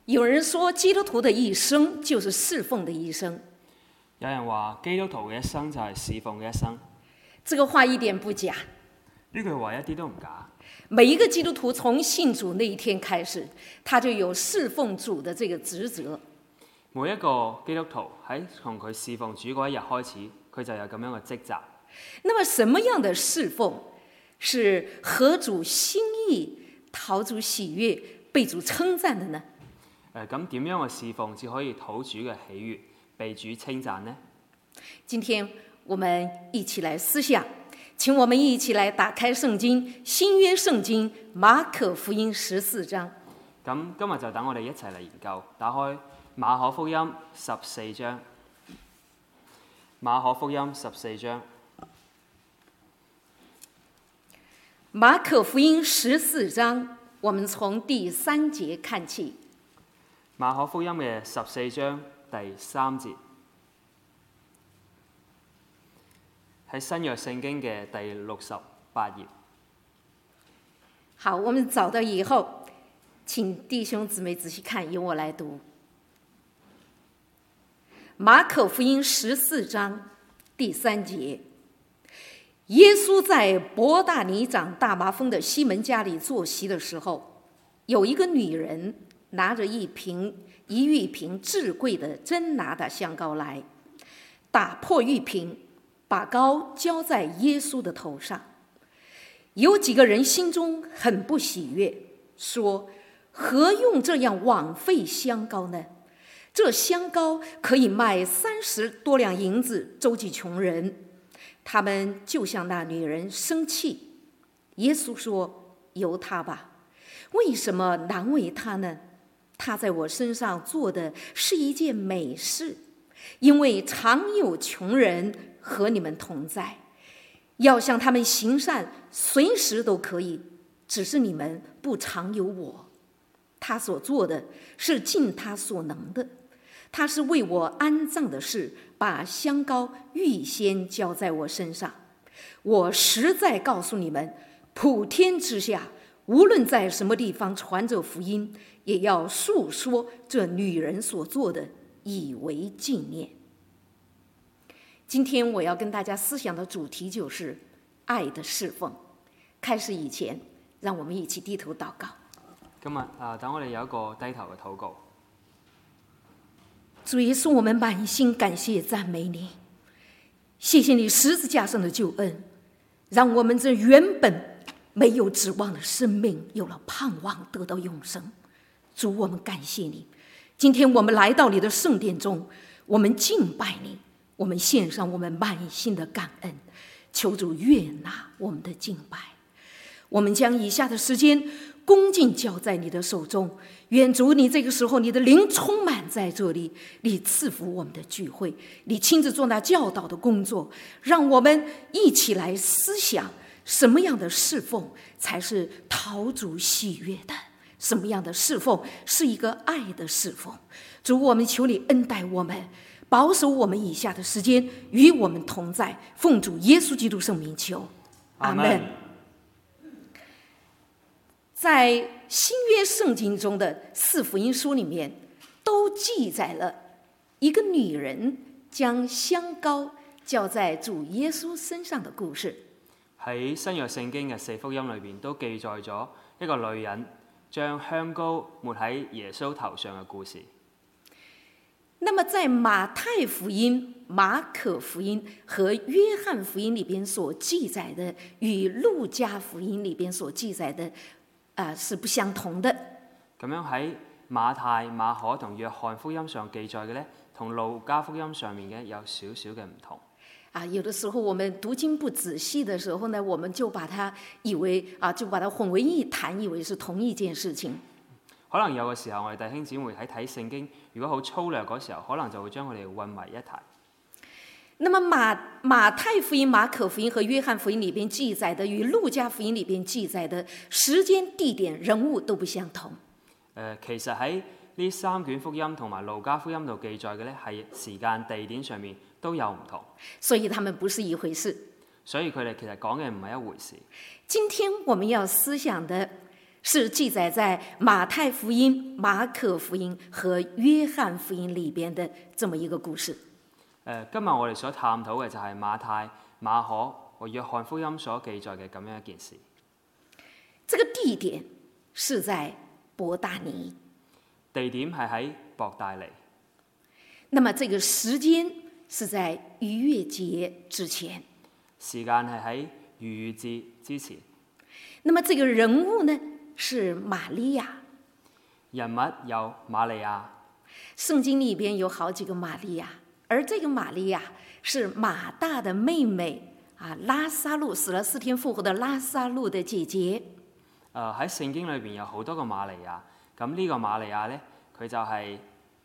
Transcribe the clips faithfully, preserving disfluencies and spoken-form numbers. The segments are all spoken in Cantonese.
有人說基督徒的一生就是侍奉的一生。 有人話基督徒嘅一生就係侍奉嘅一生。 這個話一點不假。 呢句話一啲都唔假。 每一個基督徒從信主那一天開始，他就有侍奉主的這個職責。 每一個基督徒喺從佢侍奉主嗰一日開始，佢就有咁樣嘅職責。 那麼什麼樣的侍奉是合主心意、討主喜悅、被主稱讚的呢？ 誒咁點樣嘅侍奉至可以討主嘅喜悅、被主稱讚呢？ 今天我們一起來思想，請我們一起來打開聖經，新約聖經馬可福音十四章。 咁今日就等我哋一齊嚟研究，打開馬可福音十四章。馬可福音十四章。 馬可福音十四章，我們從第三節看起。 馬可福音嘅十四章第三節，喺新約聖經嘅第六十八頁。 好，我們找到以後，請弟兄姊妹仔細看，由我來讀。馬可福音十四章第三節，耶穌在伯大尼長大麻風的西門家裡坐席的時候，有一個女人拿着一瓶一玉瓶至貴的真拿達香膏來，打破玉瓶，把膏澆在耶穌的頭上。有幾個人心中很不喜悅，說：何用這樣枉費香膏呢？這香膏可以賣三十多兩銀子，周濟窮人。他們就向那女人生氣。耶穌說：由她吧，為什麼難為她呢？她在我身上做的是一件美事，因為常有窮人和你們同在，要向他們行善，隨時都可以，只是你們不常有我。他所做的是盡他所能的，他是為我安葬的事，把香膏預先澆在我身上。我實在告訴你們，普天之下，無論在什麼地方傳這福音，也要述說這女人所做的，以為紀念。今天我要跟大家思想的主題就是愛的侍奉。開始以前，讓我們一起低頭禱告。 今日啊，等我哋有一個低頭嘅禱告。 主耶穌，我們滿心感謝讚美你，謝謝你十字架上的救恩，讓我們這原本沒有指望的生命有了盼望，得到永生。主，我們感謝你。今天我們來到你的聖殿中，我們敬拜你，我們獻上我們滿心的感恩，求主悅納我們的敬拜。我們將以下的時間恭敬交在你的手中，願主你這個時候你的靈充滿在這裡，你賜福我們的聚會，你親自做那教導的工作，讓我們一起來思想什麼樣的侍奉才是討主喜悅的，什麼樣的侍奉是一個愛的侍奉。主，我們求你恩待我們，保守我們以下的時間與我們同在，奉主耶穌基督聖名求，阿們。在新約聖經中的四福音書裡面，都記載了一個女人將香膏澆在主耶穌身上的故事。 喺新約聖經嘅四福音裏邊，都記載咗一個女人將香膏抹喺耶穌頭上嘅故事。 那麼在馬太福音、馬可福音和約翰福音裡邊所記載的，與路加福音裡邊所記載的啊、呃，是不相同的。 咁樣喺馬太、馬可同約翰福音上記載嘅咧，同路加福音上面嘅有少少嘅唔同。 啊，有的時候我們讀經不仔細的時候呢，我們就把它以為啊，就把它混為一談，以為是同一件事情。 可能有嘅時候，我哋弟兄姊妹喺睇聖經，如果好粗略嗰時候，可能就會將佢哋混為一談。 那麼馬馬太福音、馬可福音和約翰福音裡邊記載的，與路加福音裡邊記載的時間、地點、人物都不相同。 誒，其實喺呢三卷福音同埋路加福音度記載嘅咧，係時間、地點上面都有唔同。 所以他們不是一回事。 所以佢哋其實講嘅唔係一回事。 今天我們要思想的是記載在馬太福音、馬可福音和約翰福音裏邊的這麼一個故事。 誒，今日我哋所探討嘅就係馬太、馬可和約翰福音所記載嘅咁樣一件事。 這個地點是在伯大尼， 地點係喺伯大尼。 那麼這個時間是在逾越節之前， 時間係喺逾越節之前。 那麼這個人物呢是瑪利亞， 人物有瑪利亞。 聖經裏邊有好幾個瑪利亞，而這個瑪利亞是馬大的妹妹啊，拉撒路死了四天復活的拉撒路的姐姐。 誒喺聖經裏邊有好多個瑪利亞，咁呢個瑪利亞呢，佢就係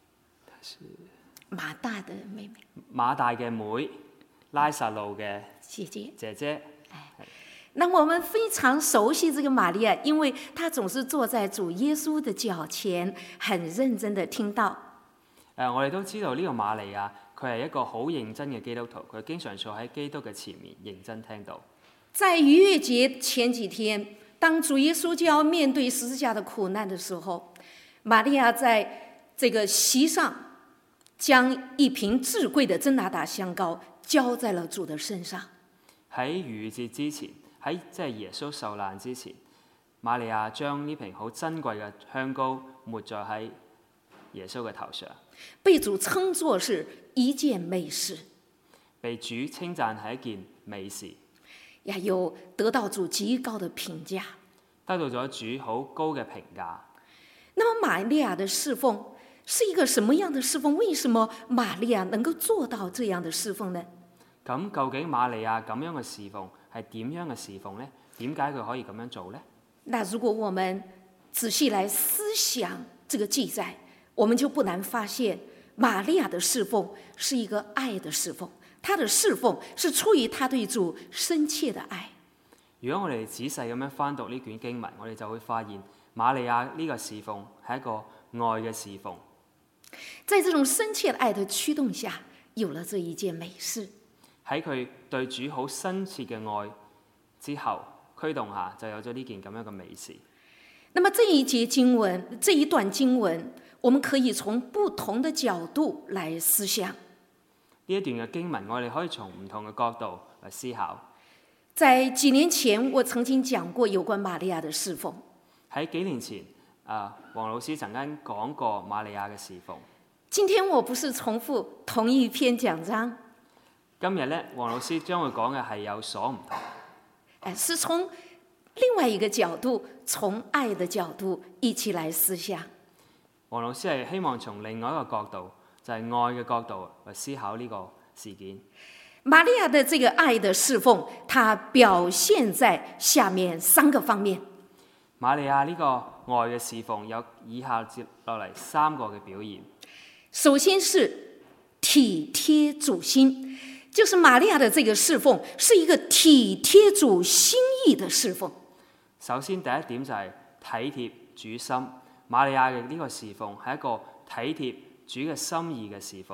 馬大的妹妹， 馬大嘅妹，拉撒路嘅姐姐。 姐姐。 那我們非常熟悉這個瑪利亞，因為她總是坐在主耶穌的腳前，很認真的聽到。 誒，我哋都知道呢個瑪利亞，佢係一個好認真嘅基督徒，佢經常坐喺基督嘅前面，認真聽到。 在逾越節前幾天，當主耶穌就要面對十字架的苦難的時候，瑪利亞在這個席上將一瓶至貴的真哪噠香膏澆在了主的身上。 喺逾越節之前，喺即係耶穌受難之前，瑪利亞將呢瓶好珍貴嘅香膏抹在喺耶穌嘅頭上， 被主稱作是一件美事， 被主稱讚係一件美事， 也有得到主極高的評價， 得到咗主好高嘅評價。 那麼瑪利亞的侍奉是一個什麼樣的侍奉？為什麼瑪利亞能夠做到這樣的侍奉呢？ 咁究竟瑪利亞咁樣嘅侍奉係點樣嘅侍奉呢？點解佢可以咁樣做呢？ 那如果我們仔細來思想這個記載，我們就不難發現，瑪利亞的侍奉是一個愛的侍奉，她的侍奉是出於她對主深切的愛。 如果我哋仔細咁樣翻讀呢卷經文，我哋就會發現瑪利亞呢個侍奉係一個愛嘅侍奉。 在這種深切的愛的驅動下，有了這一件美事。 喺佢對主好深切嘅愛之後驅動下，就有咗呢件咁樣嘅美事。 那麼這一節經文，這一段經文，我們可以從不同的角度來思想。 呢一段嘅經文，我哋可以從唔同嘅角度嚟思考。 在幾年前，我曾經講過有關瑪利亞的侍奉。 喺幾年前，啊，黃老師曾經講過瑪利亞嘅侍奉。 今天我不是重複同一篇講章。 今日咧，黃老師將會講嘅係有所唔同。 誒，是從另外一個角度，從愛的角度一起來思想。 黃老師係希望從另外一個角度，就係愛嘅角度嚟思考呢個事件。 瑪利亞的這個愛的侍奉，它表現在下面三個方面。 瑪利亞呢個愛嘅侍奉有以下接落嚟三個嘅表現。 首先是體貼主心，就是瑪利亞的這個侍奉是一個體貼主心意的侍奉。 首先第一點就係體貼主心，瑪利亞嘅呢個侍奉係一個體貼主嘅心意嘅侍奉。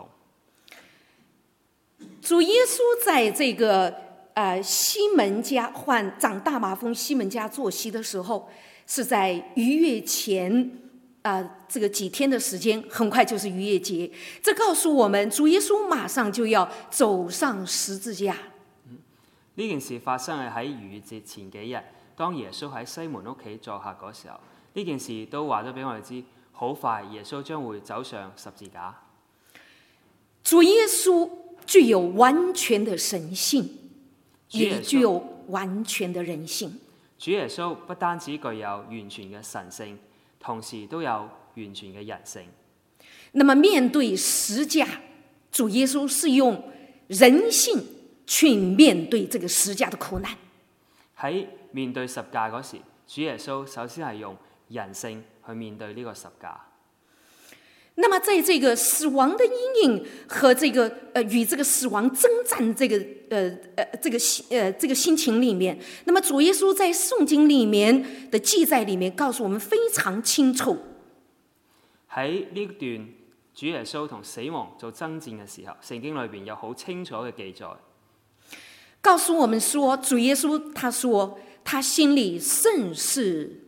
主耶穌在這個呃西門家患長大麻風西門家坐席的時候，是在逾越前啊、呃，這個幾天的時間，很快就是逾越節。這告訴我們，主耶穌馬上就要走上十字架。 嗯，呢件事發生係喺逾越節前幾日，當耶穌喺西門屋企作客嗰時候，呢件事都話咗俾我哋知，好快耶穌將會走上十字架。 主耶穌具有完全的神性，也具有完全的人性。 主耶穌不單止具有完全嘅神性，同時都有完全嘅人性。 那麼面對十架，主耶穌是用人性去面對這個十架的苦難。 喺面對十架嗰時，主耶穌首先係用人性去面對呢個十架。 那麼在這個死亡的陰影和這個呃與這個死亡征戰這個呃呃這個呃這個心情裡面，那麼主耶穌在聖經裡面的記載裡面告訴我們非常清楚。 喺呢段主耶穌同死亡做爭戰嘅時候，聖經裏邊有好清楚嘅記載，告訴我們說主耶穌他說他心裡甚是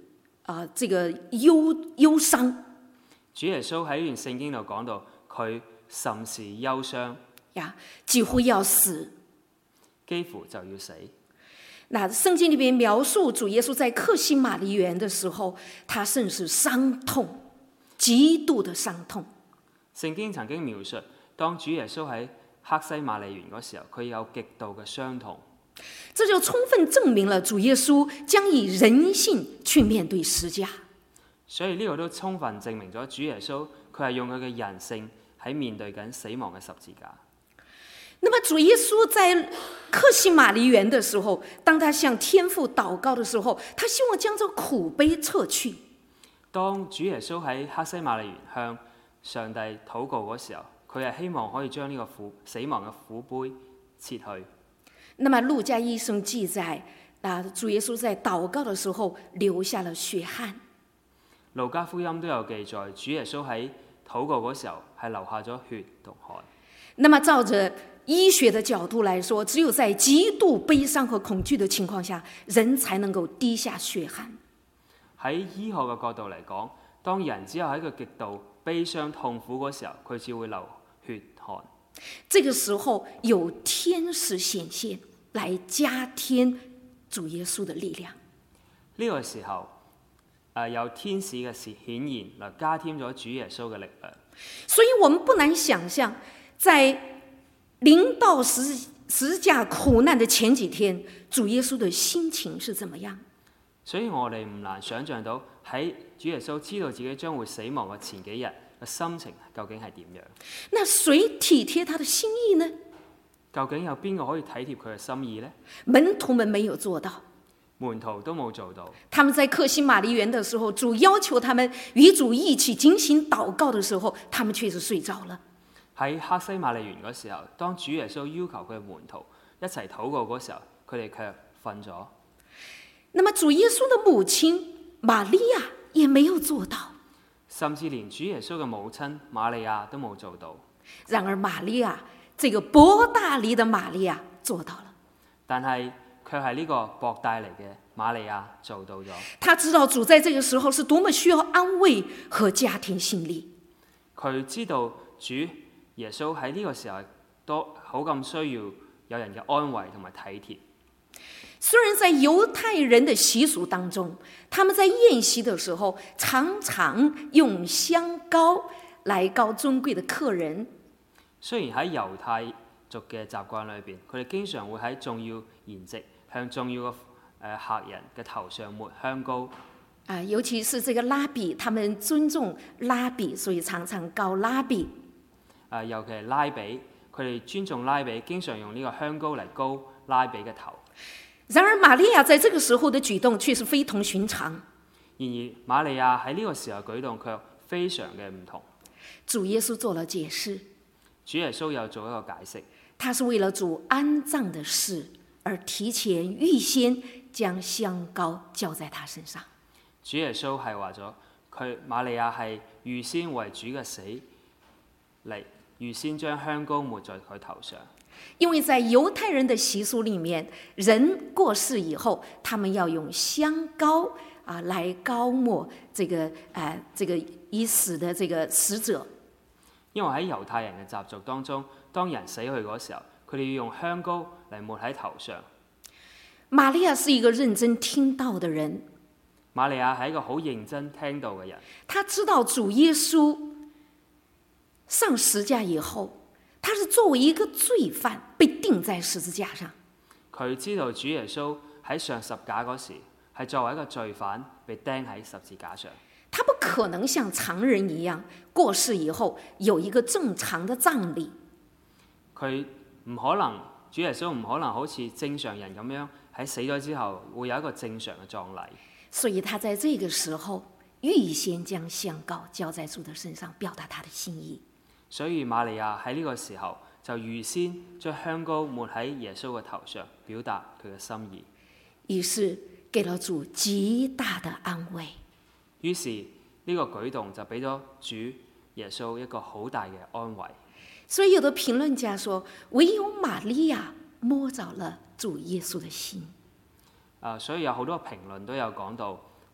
啊、呃、這個憂憂傷。 主耶穌喺呢段聖經度講到，佢甚是憂傷， 呀，幾乎要死， 幾乎就要死。 那聖經裏邊描述主耶穌在客西馬尼園的時候，他甚是傷痛，極度的傷痛。 聖經曾經描述，當主耶穌喺客西馬尼園嗰時候，佢有極度嘅傷痛。 這就充分證明了主耶穌將以人性去面對十架。 所以呢個都充分證明咗主耶穌佢係用佢嘅人性喺面對緊死亡嘅十字架。 那麼主耶穌在客西馬尼園的時候，當他向天父禱告的時候，他希望將這苦杯撤去。 當主耶穌喺客西馬尼園向上帝禱告嗰時候，佢係希望可以將呢個苦死亡嘅苦杯撤去。 那麼路加醫生記載，啊，主耶穌在禱告的時候流下了血汗。 路加福音都有記載，主耶穌喺禱告嗰時候係流下咗血同汗。 那麼照着醫學的角度來說，只有在極度悲傷和恐懼的情況下，人才能夠滴下血汗。 喺醫學嘅角度嚟講，當人只有喺個極度悲傷痛苦嗰時候，佢只會流血汗。 這個時候有天使顯現，來加添主耶穌的力量。 呢個時候，誒有天使嘅事顯現，嚟加添咗主耶穌嘅力量。 所以我們不難想象，在臨到十十字架苦難的前幾天，主耶穌的心情是怎麼樣？ 所以我哋唔難想像到喺主耶穌知道自己將會死亡嘅前幾日嘅心情究竟係點樣？ 那誰體貼他的心意呢？ 究竟有邊個可以體貼佢嘅心意呢？ 門徒們沒有做到， 門徒都冇做到。 他們在客西馬尼園的時候，主要求他們與主一起進行禱告的時候，他們卻是睡着了。 喺客西馬尼園嗰時候，當主耶穌要求佢嘅門徒一齊禱告嗰時候，佢哋卻瞓咗。 那麼主耶穌的母親瑪利亞也沒有做到， 甚至連主耶穌嘅母親瑪利亞都冇做到。 然而瑪利亞，這個伯大尼的瑪利亞做到了。 但係卻係呢個伯大尼嘅瑪利亞做到咗。 他知道主在這個時候是多麼需要安慰和家庭心力。 佢知道主耶穌喺呢個時候都好咁需要有人嘅安慰同埋體貼。 雖然在猶太人的習俗當中，他們在宴席的時候常常用香膏來膏尊貴的客人。 雖然喺猶太族嘅習慣裏邊，佢哋經常會喺重要筵席向重要嘅誒客人嘅頭上抹香膏。 啊，尤其是這個拉比，他們尊重拉比，所以常常膏拉比。 啊，尤其係拉比，佢哋尊重拉比，經常用呢個香膏嚟膏拉比嘅頭。 然而瑪利亞在這個時候的舉動卻是非同尋常。 然而瑪利亞喺呢個時候舉動卻非常嘅唔同。 主耶穌做了解釋， 主耶穌有做一個解釋， 他是為了主安葬的事而提前預先將香膏澆在他身上。 主耶穌係話咗，佢瑪利亞係預先為主嘅死嚟，預先將香膏抹在佢頭上。 因為在猶太人的習俗裏面，人過世以後，他們要用香膏啊來膏抹這個誒、呃、這個已死的這個死者。 因為喺猶太人嘅習俗當中，當人死去嗰時候，佢哋要用香膏嚟抹喺頭上。 瑪利亞是一個認真聽道的人， 瑪利亞係一個好認真聽道嘅人， 他知道主耶穌上十架以後，他是作為一個罪犯被釘在十字架上。 佢知道主耶穌喺上十架嗰時係作為一個罪犯被釘喺十字架上。 他不可能像常人一樣過世以後有一個正常的葬禮。 佢唔可能，主耶穌唔可能好似正常人咁樣喺死咗之後會有一個正常嘅葬禮。 所以他在這個時候預先將香膏澆在主的身上，表達他的心意。 所以瑪利亞喺呢個時候就預先將香膏抹喺耶穌嘅頭上，表達佢嘅心意。 於是給了主極大的安慰。 於是呢個舉動就俾咗主耶穌一個好大嘅安慰。 所以有的評論家說，唯有瑪利亞摸着了主耶穌的心。 啊，所以有好多評論都有講到，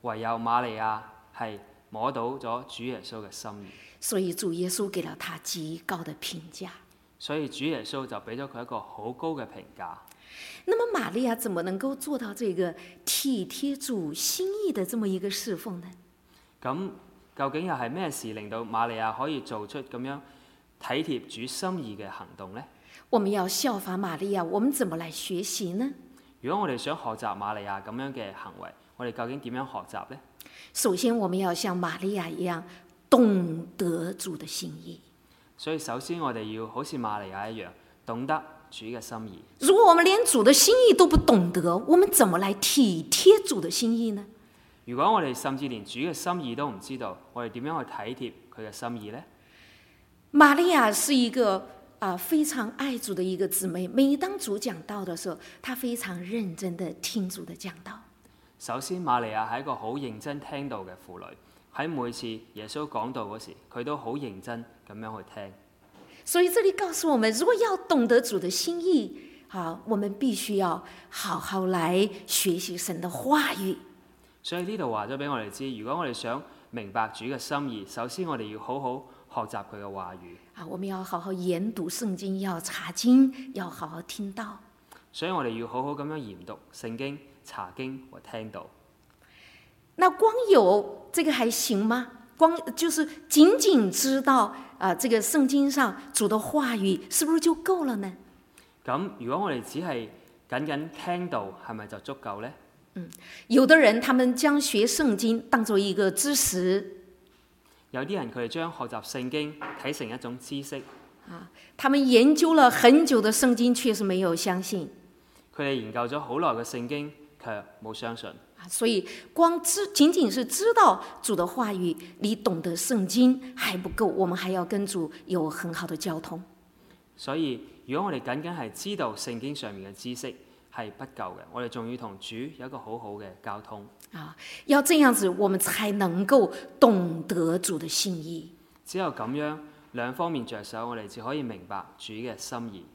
唯有瑪利亞係摸到咗主耶穌嘅心意， 所以主耶穌給了他極高的評價。 所以主耶穌就俾咗佢一個好高嘅評價。 那麼瑪利亞怎麼能夠做到這個體貼主心意的這麼一個侍奉呢？ 咁究竟又係咩事令到瑪利亞可以做出咁樣體貼主心意嘅行動呢？ 我們要效法瑪利亞，我們怎麼來學習呢？ 如果我哋想學習瑪利亞咁樣嘅行為，我哋究竟點樣學習呢？ 首先，我們要像瑪利亞一樣懂得主的心意。 所以首先我哋要好似瑪利亞一樣，懂得主嘅心意。 如果我們連主的心意都不懂得，我們怎麼來體貼主的心意呢？ 如果我哋甚至連主嘅心意都唔知道，我哋點樣去體貼佢嘅心意呢？ 瑪利亞是一個啊非常愛主的一個姊妹，每當主講道的時候，她非常認真的聽主的講道。 首先，瑪利亞係一個好認真聽道嘅婦女，喺每次耶穌講道嗰時，佢都好認真咁樣去聽。 所以這裡告訴我們，如果要懂得主的心意，啊，我們必須要好好來學習神的話語。 所以呢度話咗俾我哋知，如果我哋想明白主嘅心意，首先我哋要好好學習佢嘅話語。 啊，我們要好好研讀聖經，要查經，要好好聽道。 所以我哋要好好咁樣研讀聖經、查經和聽道。 那光有這個還行嗎？光就是僅僅知道啊，這個聖經上主的話語，是不是就夠了呢？ 咁如果我哋只係僅僅聽道，係咪就足夠呢？ 嗯，有的人他們將學聖經當作一個知識， 有啲人佢哋將學習聖經睇成一種知識。 啊，他們研究了很久的聖經，確實沒有相信。 佢哋研究咗好耐嘅聖經，卻冇相信。 所以光知僅僅是知道主的話語，你懂得聖經還不夠，我們還要跟主有很好的交通。 所以如果我哋僅僅係知道聖經上面嘅知識係不夠嘅，我哋仲要同主有一個好好嘅交通。 啊，要這樣子，我們才能夠懂得主的心意。 只有咁樣兩方面着手，我哋就可以明白主嘅心意。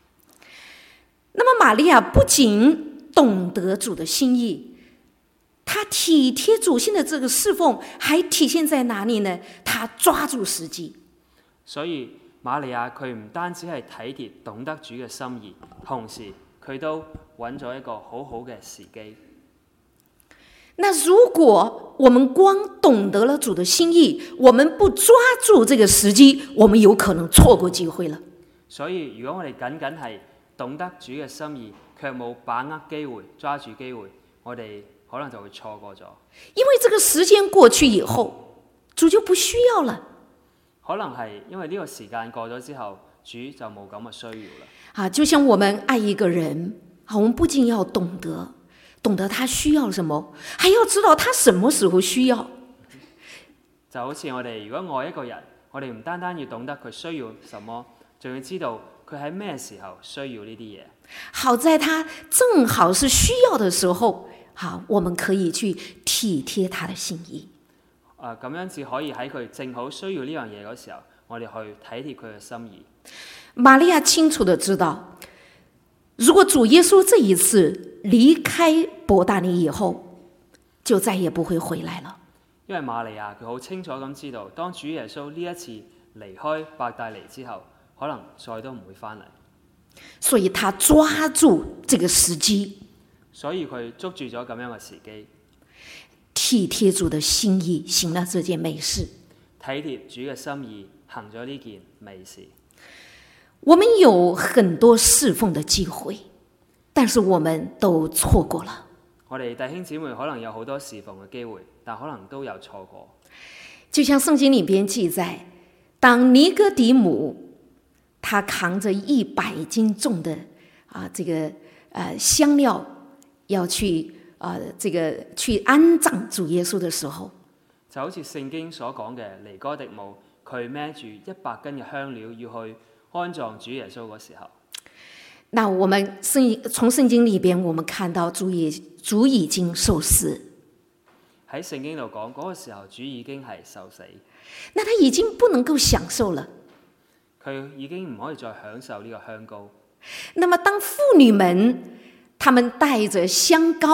那麼瑪利亞不僅懂得主的心意，她體貼主心的這個侍奉還體現在哪裡呢？她抓住時機。 所以瑪利亞佢唔單止係體貼懂得主嘅心意，同時佢都揾咗一個好好嘅時機。 那如果我們光懂得了主的心意，我們不抓住這個時機，我們有可能錯過機會了。 所以如果我哋僅僅係懂得主嘅心意，卻冇把握機會，抓住機會，我哋可能就會錯過咗。 因為這個時間過去以後，主就不需要了。 可能係因為呢個時間過咗之後，主就冇咁嘅需要啦。 啊，就像我們愛一個人，我們不僅要懂得，懂得他需要什麼，還要知道他什麼時候需要。 就好似我哋如果愛一個人，我哋唔單單要懂得佢需要什麼，仲要知道佢喺咩時候需要呢啲嘢。 好在他正好是需要的時候，好，我們可以去體貼他的心意。 啊，咁樣至可以喺佢正好需要呢樣嘢嗰時候，我哋去體貼佢嘅心意。 瑪利亞清楚地知道，如果主耶穌這一次離開伯大尼以後，就再也不會回來了。 因為瑪利亞佢好清楚咁知道，當主耶穌呢一次離開伯大尼之後，可能再都唔會翻嚟。 所以他抓住這個時機， 所以佢捉住咗咁樣嘅時機， 體貼主的心意，行了這件美事。 體貼主嘅心意，行咗呢件美事。 我們有很多侍奉的機會，但是我們都錯過了。 我哋弟兄姊妹可能有好多侍奉嘅機會，但可能都有錯過。 就像聖經裏邊記載，當尼哥底母他扛着一百斤重的啊這個呃香料要去啊這個去安葬主耶穌的時候， 就好似聖經所講嘅尼哥底母，佢孭住一百斤嘅香料要去安葬主耶穌嗰時候， 那我們聖從聖經裏邊，我們看到主已主已經受死。 喺聖經度講嗰個時候，主已經係受死， 那他已經不能夠享受了。 佢已經唔可以再享受呢個香膏。 那麼當婦女們，她們帶着香膏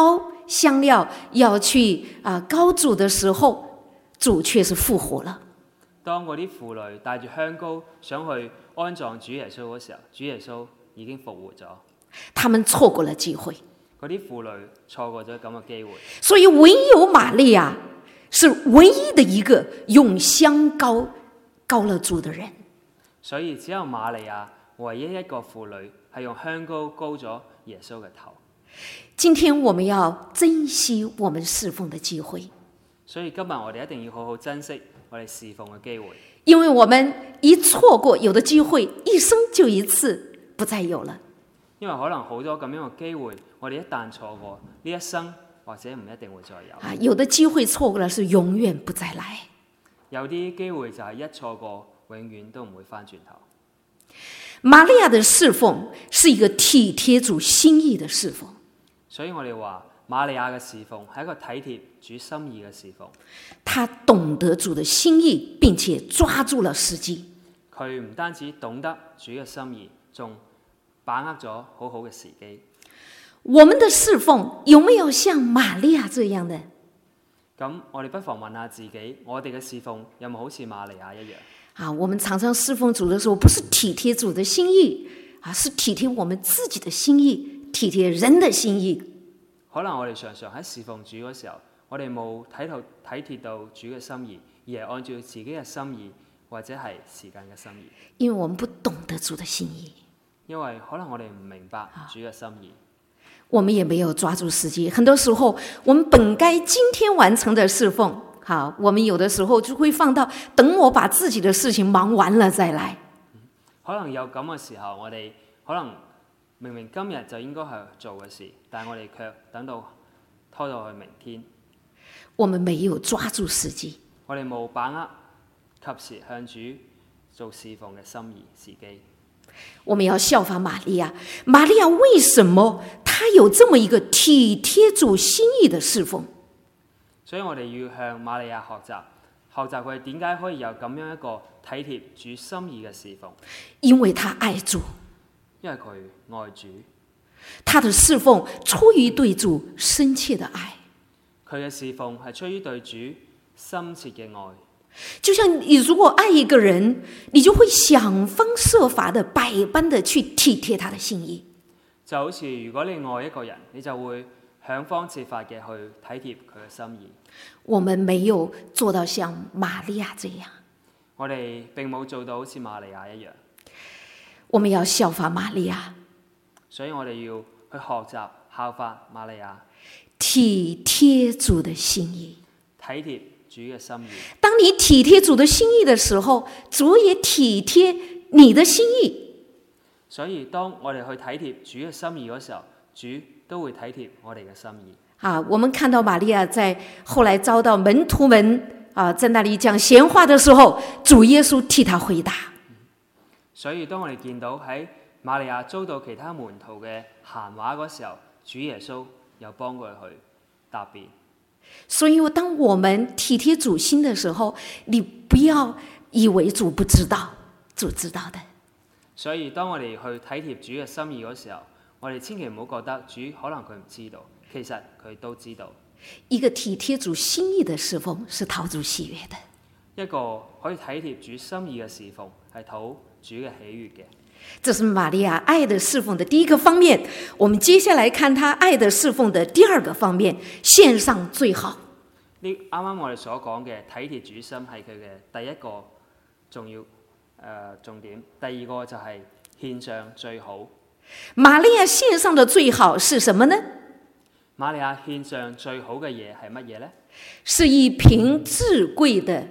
香料要去啊膏主的時候，主卻是復活了。 當嗰啲婦女帶住香膏想去安葬主耶穌嗰時候，主耶穌已經復活咗。 他們錯過了機會， 嗰啲婦女錯過咗咁嘅機會。 所以唯有瑪利亞是唯一的一個用香膏膏了主的人。 所以只有瑪利亞唯一一個婦女係用香膏膏咗耶穌嘅頭。 今天我們要珍惜我們侍奉的機會， 所以今日我哋一定要好好珍惜我哋侍奉嘅機會， 因為我們一錯過有的機會，一生就一次，不再有了。 因為可能好多咁樣嘅機會，我哋一旦錯過，呢一生或者唔一定會再有。 啊，有的機會錯過了是永遠不再來。 有啲機會就係一錯過，永遠都唔會翻轉頭。 瑪利亞的侍奉是一個體貼主心意的侍奉， 所以我哋話瑪利亞嘅侍奉係一個體貼主心意嘅侍奉。 他懂得主的心意，並且抓住了時機。 佢唔單止懂得主嘅心意，仲把握咗好好嘅時機。 我們的侍奉有沒有像瑪利亞這樣的？ 咁我哋不妨問下自己，我哋嘅侍奉有冇好似瑪利亞一樣？ 啊，我們常常侍奉主的時候，不是體貼主的心意，啊，是體貼我們自己的心意，體貼人的心意。 可能我哋常常喺侍奉主嗰時候，我哋冇睇到體貼到主嘅心意，而係按照自己嘅心意或者係時間嘅心意。 因為我們不懂得主的心意， 因為可能我哋唔明白主嘅心意， 我們也沒有抓住時機。很多時候，我們本該今天完成的侍奉，好，我們有的時候就會放到等我把自己的事情忙完了再來。 可能有咁嘅時候，我哋可能明明今日就應該係做嘅事，但係我哋卻等到拖到去明天。 我們沒有抓住時機， 我哋冇把握及時向主做侍奉嘅心意時機。 我們要效法瑪利亞。瑪利亞為什麼她有這麼一個體貼主心意的侍奉？ 所以我哋要向瑪利亞學習，學習佢點解可以有咁樣一個體貼主心意嘅侍奉。 因為她愛主， 因為佢愛主， 她的侍奉出於對主深切的愛。 佢嘅侍奉係出於對主深切嘅愛。 就像你如果愛一個人，你就會想方設法的百般的去體貼他的心意。 就好似如果你愛一個人，你就會想方設法嘅去體貼佢嘅心意。 我們沒有做到像瑪利亞這樣， 我哋並冇做到好似瑪利亞一樣。 我們要效法瑪利亞， 所以我哋要去學習效法瑪利亞， 體貼主的心意， 體貼主嘅心意。 當你體貼主的心意的時候，主也體貼你的心意。 所以當我哋去體貼主嘅心意嗰時候，主都會體貼我哋嘅心意。 啊，我們看到瑪利亞在後來遭到門徒們啊在那裡講閒話的時候，主耶穌替他回答。 所以當我哋見到喺瑪利亞遭到其他門徒嘅閒話嗰時候，主耶穌又幫佢去答辯。 所以當我們體貼主心的時候，你不要以為主不知道，主知道的。 所以當我哋去體貼主嘅心意嗰時候，我哋千祈唔好覺得主可能佢唔知道，其實佢都知道。 一個體貼主心意的侍奉是討主喜悅的， 一個可以體貼主心意嘅侍奉係討主嘅喜悅嘅。 這是瑪利亞愛的侍奉的第一個方面。我們接下來看她愛的侍奉的第二個方面，獻上最好。 呢啱啱我哋所講嘅體貼主心係佢嘅第一個重要誒、呃、重點。第二個就係獻上最好。 瑪利亞獻上的最好是什麼呢？ 瑪利亞獻上最好嘅嘢係乜嘢呢？ 是一瓶至貴的，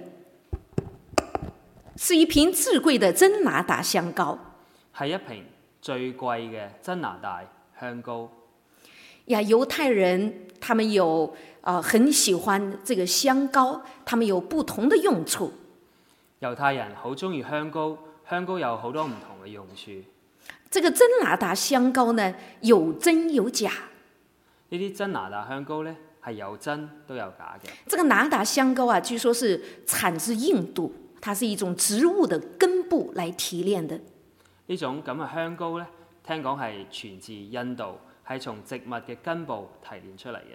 是一瓶至貴的真哪噠香膏。 係一瓶最貴嘅真哪噠香膏。 呀，猶太人他們有啊、呃，很喜歡這個香膏，他們有不同的用處。 猶太人好中意香膏，香膏有好多唔同嘅用處。 這個真哪噠香膏呢，有真有假。 呢啲真哪噠香膏呢，係有真都有假嘅。 這個哪噠香膏啊，據說是產自印度，它是一種植物的根部來提煉的。 呢種咁嘅香膏呢，聽講係傳自印度，係從植物嘅根部提煉出嚟嘅。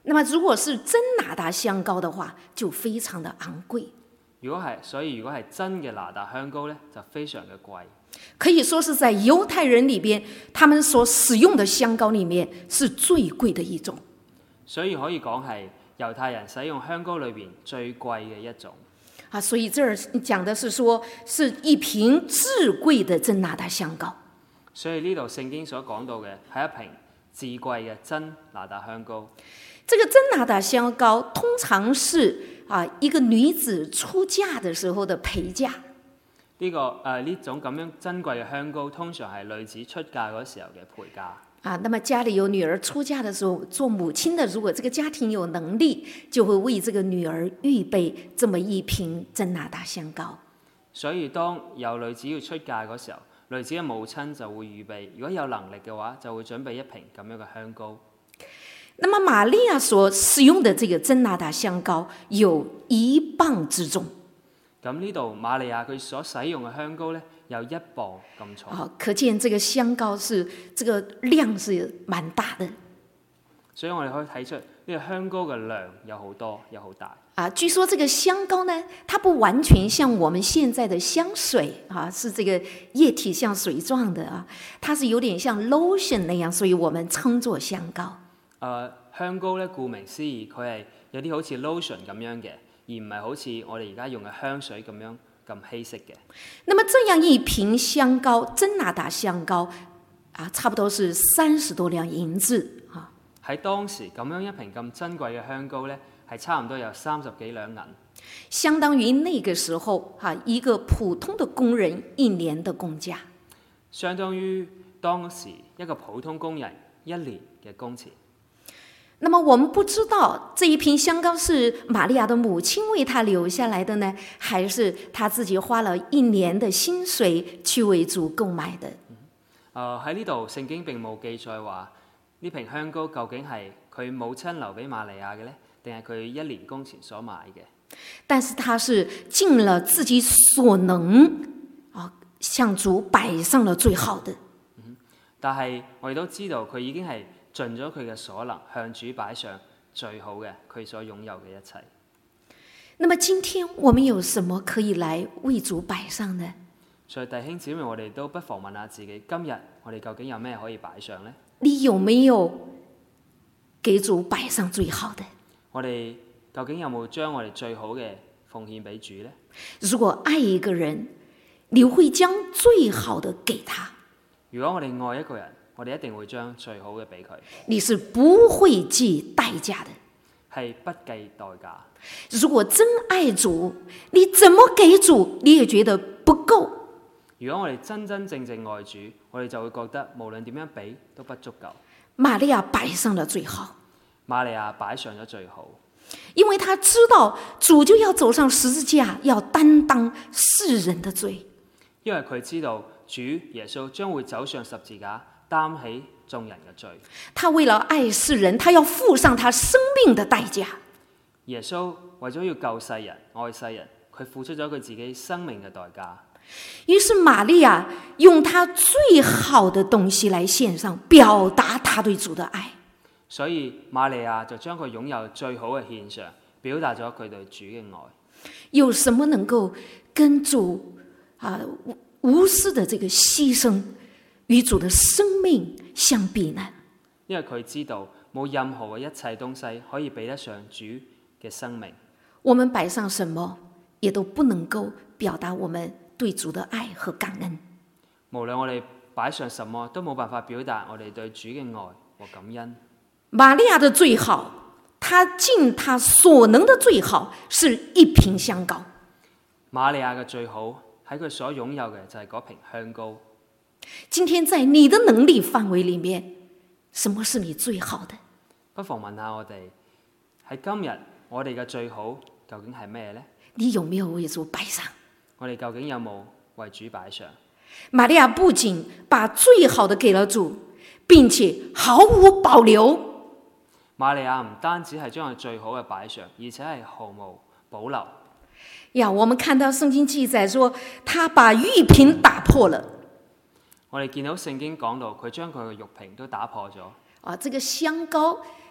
那么如果是真哪达香膏的话，就非常的昂贵。 如果係，所以如果係真嘅拿達香膏咧，就非常嘅貴。 可以說是在猶太人裏邊，他們所使用的香膏裏面是最貴的一種。 所以可以講係猶太人使用香膏裏邊最貴嘅一種。 啊，所以這兒講的是說，是一瓶至貴的真哪達香膏。 所以呢度聖經所講到嘅係一瓶至貴嘅真哪達香膏。 這個真哪達香膏通常是啊一個女子出嫁的時候的陪嫁。 呢、這個誒呢、呃、種咁樣珍貴嘅香膏，通常係女子出嫁嗰時候嘅陪嫁。 啊，那麼家裡有女兒出嫁的時候，做母親的如果這個家庭有能力，就會為這個女兒預備這麼一瓶真哪達香膏。 所以當有女子要出嫁嗰時候，女子嘅母親就會預備，如果有能力嘅話，就會準備一瓶咁樣嘅香膏。 那麼瑪利亞所使用的這個真哪達香膏有一磅之重。 咁呢度瑪利亞佢所使用嘅香膏咧，有一磅咁重。 啊，可見這個香膏是這個量是蠻大的。 所以我哋可以睇出呢個香膏嘅量有好多，有好大。 啊，據說這個香膏呢，它不完全像我們現在的香水啊，是這個液體像水狀的啊，它是有點像 lotion 那樣，所以我們稱作香膏。 誒、呃、香膏咧，顧名思義，佢係有啲好似 lotion 咁樣嘅，而唔係好似我哋而家用嘅香水咁樣咁稀釋嘅。 那麼這樣一瓶香膏，真哪達香膏啊，差不多是三十多兩銀子啊。 喺當時咁樣一瓶咁珍貴嘅香膏咧，係差唔多有三十幾兩銀， 相當於那個時候啊一個普通的工人一年的工價， 相當於當時一個普通工人一年嘅工錢。 那麼我們不知道這一瓶香膏是瑪利亞的母親為她留下來的呢，還是她自己花了一年的薪水去為主購買的？ 誒喺呢度聖經並冇記載話呢瓶香膏究竟係佢母親留俾瑪利亞嘅呢，定係佢一年工錢所買嘅？ 但是他是盡了自己所能啊，向主擺上了最好的。 嗯、但係我哋都知道佢已經係盡咗佢嘅所能，向主擺上最好嘅佢所擁有嘅一切。 那麼今天我們有什麼可以來為主擺上呢？ 所以弟兄姊妹，我哋都不妨問下自己，今日我哋究竟有咩可以擺上呢？ 你有沒有給主擺上最好的？ 我哋究竟有冇將我哋最好嘅奉獻俾主呢？ 如果愛一個人，你會將最好的給他。 如果我哋愛一個人，我哋一定會將最好嘅俾佢。 你是不會計代價的， 係不計代價。 如果真愛主，你怎麼給主，你也覺得不夠。 如果我哋真真正正愛主，我哋就會覺得無論點樣俾都不足夠。 瑪利亞擺上了最好， 瑪利亞擺上咗最好， 因為他知道主就要走上十字架，要擔當世人的罪。 因為佢知道主耶穌將會走上十字架，擔起眾人嘅罪。 他為了愛世人，他要付上他生命的代價。 耶穌為咗要救世人、愛世人，佢付出咗佢自己生命嘅代價。 於是瑪利亞用他最好的東西來獻上，表達他對主的愛。 所以瑪利亞就將佢擁有最好嘅獻上，表達咗佢對主嘅愛。 有什麼能夠跟主啊無私的這個犧牲與主的生命相比呢？ 因為佢知道冇任何嘅一切東西可以比得上主嘅生命。 我們擺上什麼，也都不能夠表達我們對主的愛和感恩。 無論我哋擺上什麼，都冇辦法表達我哋對主嘅愛和感恩。 瑪利亞的最好，她盡她所能的最好，是一瓶香膏。 瑪利亞嘅最好喺佢所擁有嘅就係嗰瓶香膏。 今天在你的能力範圍裡面，什麼是你最好的？ 不妨問下我哋喺今日我哋嘅最好究竟係咩呢？ 你有沒有為主擺上？ 我哋究竟有冇為主擺上？ 瑪利亞不僅把最好的給了主，並且毫無保留。 瑪利亞唔單止係將佢最好嘅擺上，而且係毫無保留。 呀，我們看到聖經記載說，他把玉瓶打破了。 我哋見到聖經講到，佢將佢嘅玉瓶都打破咗。 啊，這個香膏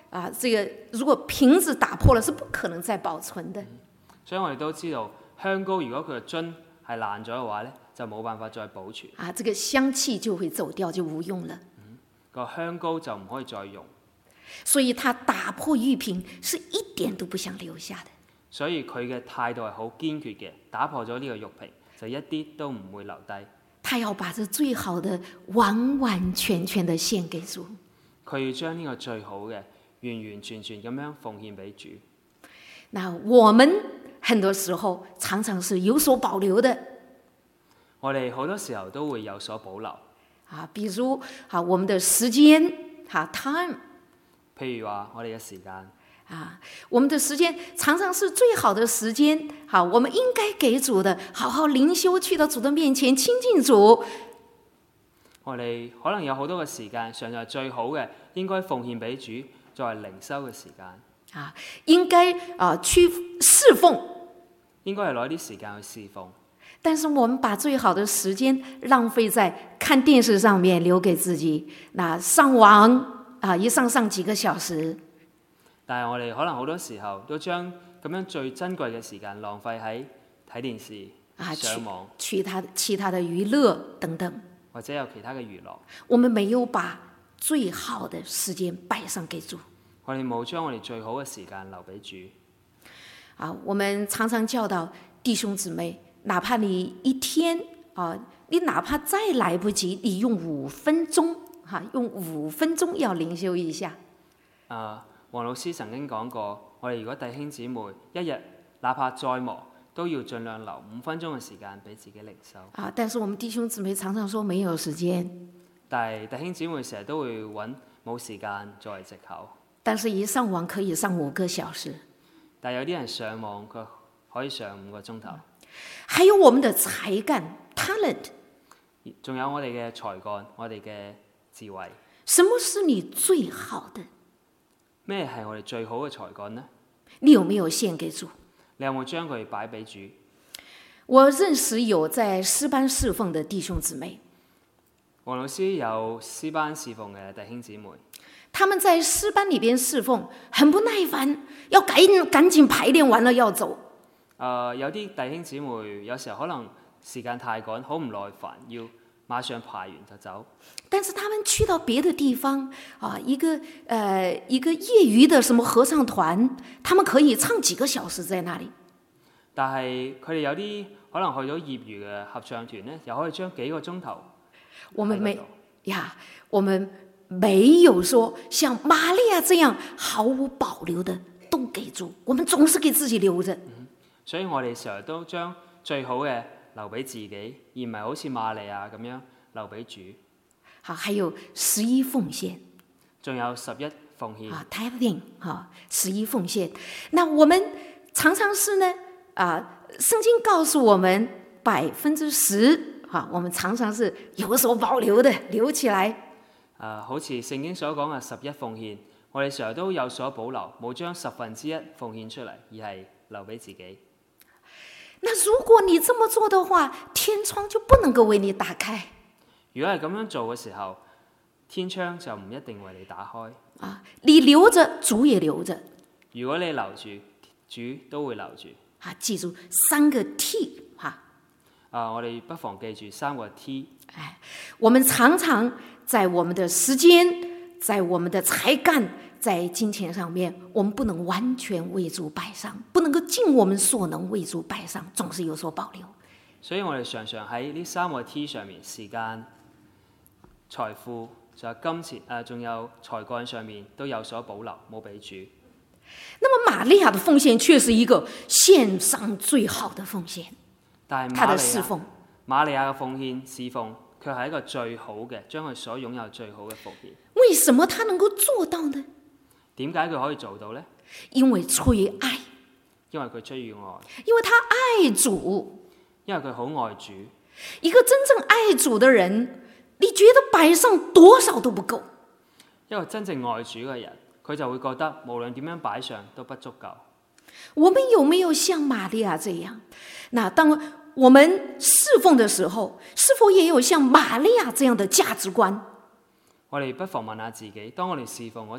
啊，這個如果瓶子打破了，是不可能再保存的。 所以我哋都知道香膏如果佢嘅樽係爛咗嘅話咧，就冇辦法再保存。 啊，這個香氣就會走掉，就無用了。 個、嗯、香膏就唔可以再用。 所以他打破玉瓶是一點都不想留下的。 所以佢嘅態度係好堅決嘅，打破咗呢個玉瓶就一啲都唔會留低。 他要把這最好的完完全全的獻給主。 佢要將呢個最好嘅完完全全咁樣奉獻俾主。 那我們很多時候常常是有所保留的。 我哋好多時候都會有所保留。 啊，比如啊，我們的時間，哈 time。 譬如話我哋嘅時間。 啊，我們的時間常常是最好的時間，好，我們應該給主的，好好靈修，去到主的面前親近主。 我哋可能有好多嘅時間，常常係最好嘅，應該奉獻俾主作為靈修嘅時間。 啊，應該啊去侍奉， 應該係攞啲時間去侍奉。 但是我們把最好的時間浪費在看電視上面，留給自己，那上網啊，一上上幾個小時。 但係我哋可能好多時候都將咁樣最珍貴嘅時間浪費喺睇電視、 啊、 上網、 其他其他的娛樂等等， 或者有其他嘅娛樂。 我們沒有把最好的時間擺上給主。 我哋冇將我哋最好嘅時間留俾主。 啊，我們常常教導弟兄姊妹，哪怕你一天啊，你哪怕再來不及，你用五分鐘，哈、啊，用五分鐘要靈修一下。 啊。黃老師曾經講過，我哋如果弟兄姊妹一日哪怕再忙，都要盡量留五分鐘嘅時間俾自己靈修。 啊！但是我們弟兄姊妹常常說沒有時間。 但係弟兄姊妹成日都會揾冇時間作為藉口。 但是一上網可以上五個小時。 但係有啲人上網佢可以上五個鐘頭。 還有我們的才幹 talent， 仲有我哋嘅才幹，我哋嘅智慧。 什麼是你最好的？ 咩係我哋最好嘅才幹呢？ 你有沒有獻給主？ 你有冇將佢擺俾主？ 我認識有在詩班侍奉的弟兄姊妹。 黃老師有詩班侍奉嘅弟兄姊妹。 他們在詩班裏邊侍奉，很不耐煩，要趕趕緊排練完了要走。誒、 呃，有啲弟兄姊妹有時候可能時間太趕，好唔耐煩，要馬上排完就走。 但是他們去到別的地方啊，一個呃一個業餘的什麼合唱團，他們可以唱幾個小時在那裡。 但係佢哋有啲可能去到業餘嘅合唱團咧，又可以將幾個鐘頭。 我們沒呀，我們沒有說像瑪利亞這樣毫無保留的都給主，我們總是給自己留着。 嗯、所以我哋成日都將最好嘅留俾自己，而唔係好似瑪利亞咁樣留俾主。 好，還有十一奉獻， 仲有十一奉獻啊 ，tithing 哈，十一奉獻。那我們常常是呢啊，聖經告訴我們百分之十，哈，我們常常是有所保留的，留起來。 啊，好似聖經所講嘅十一奉獻，我哋成日都有所保留，冇將十分之一奉獻出嚟，而係留俾自己。 那如果你這麼做的話，天窗就不能夠為你打開。 如果係咁樣做嘅時候，天窗就唔一定為你打開。 啊，你留着，主也留着。 如果你留住，主都會留住。 啊，記住三個 T 哈。 啊，我哋不妨記住三個 T。 哎，我們常常在我們的時間，在我們的才幹，在金錢上面，我們不能完全為主擺上，不能夠盡我們所能為主擺上，總是有所保留。 所以我哋常常喺呢三個 T 上面，時間、財富，仲有金錢，誒、呃，仲有才幹上面都有所保留，冇俾主。 那麼瑪利亞的奉獻卻是一個獻上最好的奉獻， 但係他的侍奉， 瑪利亞嘅奉獻侍奉，卻係一個最好嘅，將佢所擁有最好嘅奉獻。 為什麼他能夠做到呢？ 點解佢可以做到呢？ 因為出於愛， 因為佢出於愛， 因為他愛主， 因為佢好愛主。 一個真正愛主的人，你覺得擺上多少都不夠。 一個真正愛主嘅人，佢就會覺得無論點樣擺上都不足夠。 我們有沒有像瑪利亞這樣？那當我們侍奉的時候，是否也有像瑪利亞這樣的價值觀？ 我哋不妨問下自己，當我哋侍奉嗰時，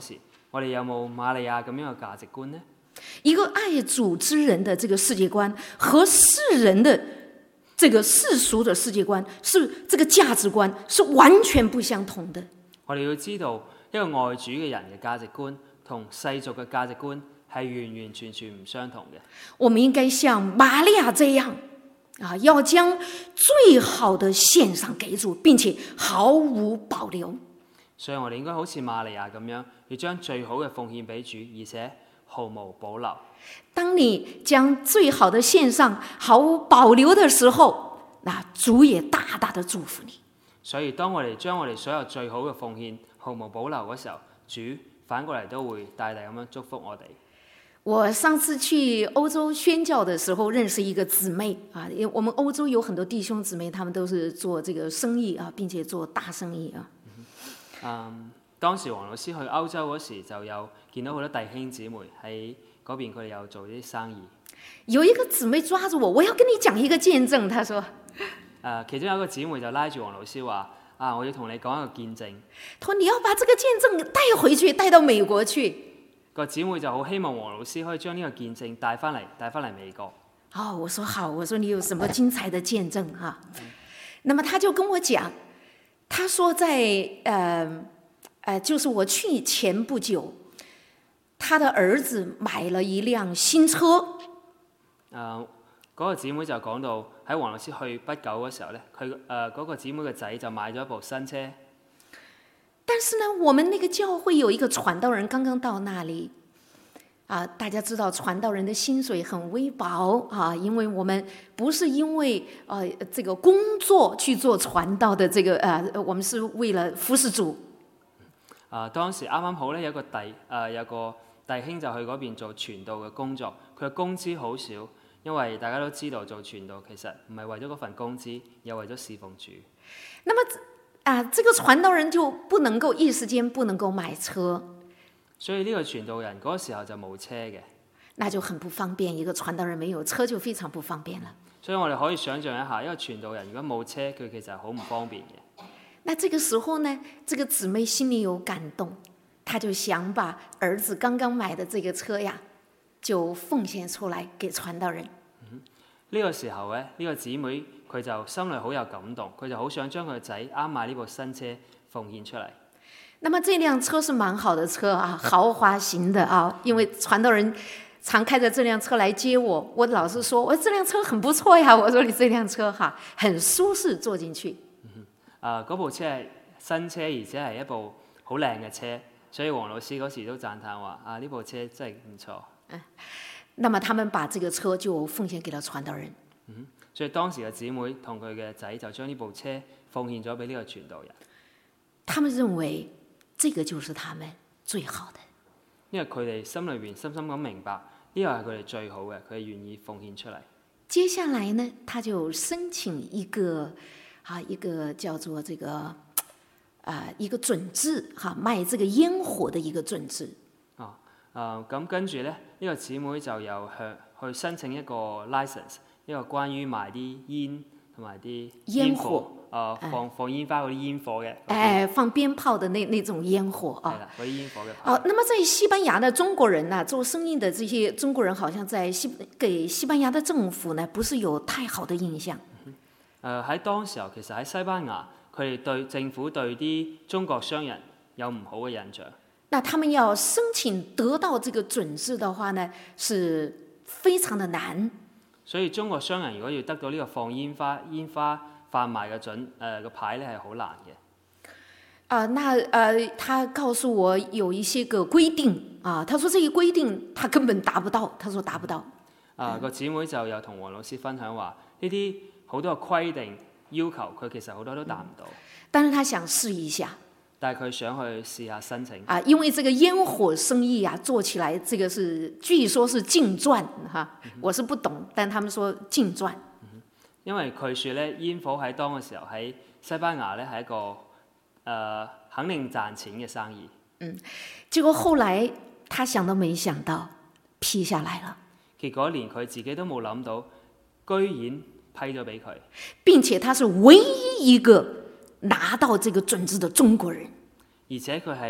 我哋有冇瑪利亞咁樣嘅價值觀呢？ 一个爱主之人的这个世界观和世人的这个世俗的世界观，是这个价值观是完全不相同的。 我哋要知道，一個愛主嘅人嘅價值觀同世俗嘅價值觀係完完全全唔相同嘅。 我們應該像瑪利亞這樣啊，要將最好的獻上給主，並且毫無保留。 所以我哋應該好似瑪利亞咁樣，要將最好嘅奉獻俾主，而且毫無保留。 當你將最好的獻上，毫無保留的時候，那主也大大的祝福你。 所以當我哋將我哋所有最好嘅奉獻毫無保留嗰時候，主反過嚟都會大大咁樣祝福我哋。 我上次去歐洲宣教的時候，認識一個姊妹啊，因為我們歐洲有很多弟兄姊妹，他們都是做這個生意啊，並且做大生意啊。 嗯，當時黃老師去歐洲嗰時，就有見到好多弟兄姊妹喺嗰邊，佢哋有做啲生意。 有一個姊妹抓住我，我要跟你講一個見證，她說。 誒，其中有一個姊妹就拉住黃老師話：啊，我要同你講一個見證。 他說你要把這個見證帶回去，帶到美國去。 個姊妹就好希望黃老師可以將呢個見證帶翻嚟，帶翻嚟美國。 哦，我說好，我說你有什麼精彩的見證哈？嗯、那麼他就跟我講，他說在呃呃，就是我去前不久，他的兒子買了一輛新車。誒、 呃。嗰個姊妹就講到喺黃老師去不久嗰時候咧，佢誒嗰個姊妹嘅仔就買咗一部新車。 但是呢，我們那個教會有一個傳道人剛剛到那裡啊，大家知道傳道人的薪水很微薄啊，因為我們不是因為呃這個工作去做傳道的，這個呃，我們是為了服侍主。 啊，當時啱啱好咧，有個弟誒、呃、有個弟兄就去嗰邊做傳道嘅工作，佢嘅工資好少。因為大家都知道做傳道其實唔係為咗嗰份工資，而係為咗侍奉主。 那麼啊，這個傳道人就不能夠一時間不能夠買車， 所以呢個傳道人嗰個時候就冇車嘅， 那就很不方便。一個傳道人沒有車就非常不方便了。 所以我哋可以想象一下，一個傳道人如果冇車，佢其實係好唔方便嘅。 那這個時候呢，這個姊妹心裡有感動，她就想把兒子剛剛買的這個車呀，就奉獻出來給傳道人。 呢個時候咧，呢、這個姊妹佢就心裏好有感動，佢就好想將佢個仔啱買呢部新車奉獻出嚟。 那麼這輛車是蠻好的車啊，豪華型的啊，因為傳道人常開着這輛車來接我。我老是說，我這輛車很不錯呀。我說你這輛車哈、啊，很舒適，坐進去。 嗯、啊，嗰部車係新車，而且係一部好靚嘅車，所以黃老師嗰時都讚歎話：啊，呢部車真係唔錯。嗯那麼他們把這個車就奉獻給了傳道人。 嗯，所以當時嘅姊妹同佢嘅仔就將呢部車奉獻咗俾呢個傳道人。 他們認為這個就是他們最好的， 因為佢哋心裏邊深深咁明白呢個係佢哋最好嘅，佢哋願意奉獻出嚟。 接下來呢，他就申請一個啊一個叫做這個啊、呃、一個準字哈、啊，賣這個煙火的一個準字。 哦。啊，咁跟住咧，呢、這個姊妹就又向去申請一個 license，一個關於賣啲煙同埋啲煙火，啊、呃、放放煙花嗰啲煙火嘅。誒、 哎，放鞭炮的那那種煙火啊。 係啦，嗰啲煙火嘅。 哦，那麼在西班牙的中國人呢，做生意的這些中國人，好像在西給西班牙的政府呢，不是有太好的印象。誒、 呃，喺當時候，其實喺西班牙，佢哋對政府對啲中國商人有唔好嘅印象。 那他們要申請得到這個準字的話呢，是非常的難。 所以中國商人如果要得到呢個放煙花、煙花販賣嘅準誒個牌咧，係好難嘅。 啊、呃，那呃，他告訴我有一些個規定啊，他說這個規定他根本達不到，他說達不到。 啊、呃，個姊妹就有同黃老師分享話，呢啲好多嘅規定要求，佢其實好多都達唔到。 但是他想試一下。 但係佢想去試下申請啊，因為這個煙火生意啊，做起來這個是據說是淨賺哈，嗯、我是不懂，但他們說淨賺。 嗯、因為佢說咧，煙火喺當嘅時候喺西班牙咧係一個誒、呃、肯定賺錢嘅生意。 嗯，結果後來他想都沒想到批下來了。 結果連佢自己都冇諗到，居然批咗俾佢。 並且他是唯一一個拿到這個準字的中國人， 而且佢係